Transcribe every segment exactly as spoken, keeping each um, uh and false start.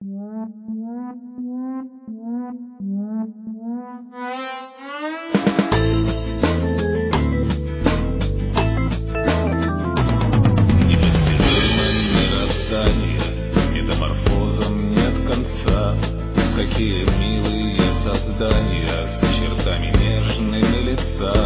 Какие милые создания с чертами нежными лица,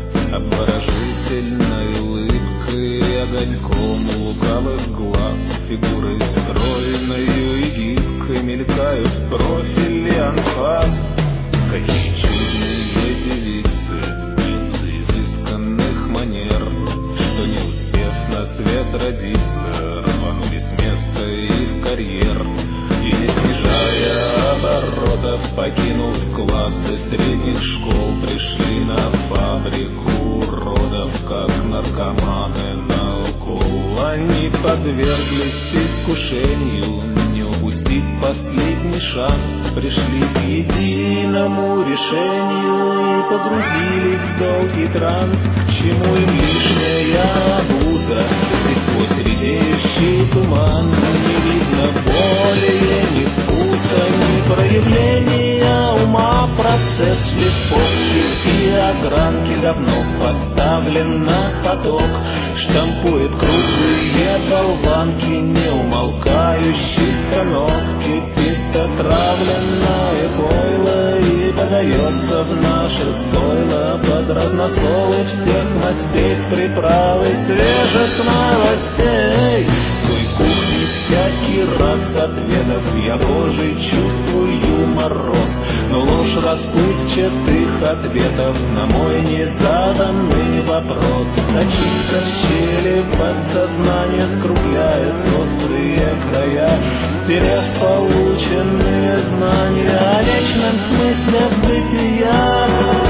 обворожительной улыбкой, огоньком лукавых глаз, фигурой стройною и гибкой мелькают в профиле анфас. Какие чудные девицы, птицы изысканных манер, что, не успев на свет родиться, рванули с места и в карьер. И не снижая оборотов, покинув классы средних школ, пришли на фабрику уродов, как наркоманы на укол. Они подверглись искушению не упустить последний шанс, пришли к единому решению и погрузились в долгий транс. К чему им лишняя обуза, здесь сквозь редеющий туман не видно более ни вкуса, ни проявления ума. Процесс шлифовки и огранки давно поставлен на поток, штампует круглые болванки, неумолкающий станок. Кипит отравленное пойло и подается в наше стойло под разносолы всех мастей, с приправой свежих новостей. В той кухне всякий раз отведав я кожей чувствую мороз, но ложь расплывчатых ответов на мой незаданный вопрос. Сочится в щели подсознание, скругляет острые края, стерев полученные знания о вечном смысле бытия.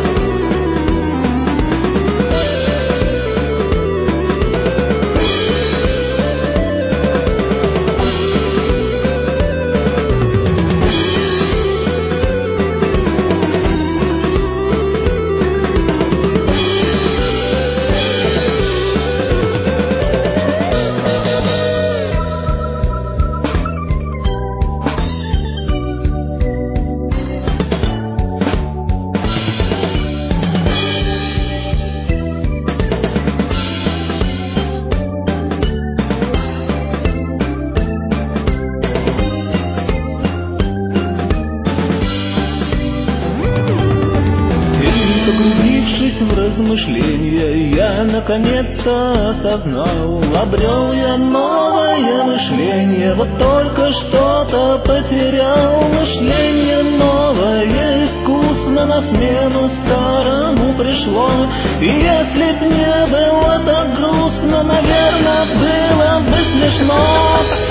Погрузившись в размышления, я наконец-то осознал, обрел я новое мышление, вот только что-то потерял. Мышление новое искусно на смену старому пришло, и если б не было так грустно, наверное, было бы смешно.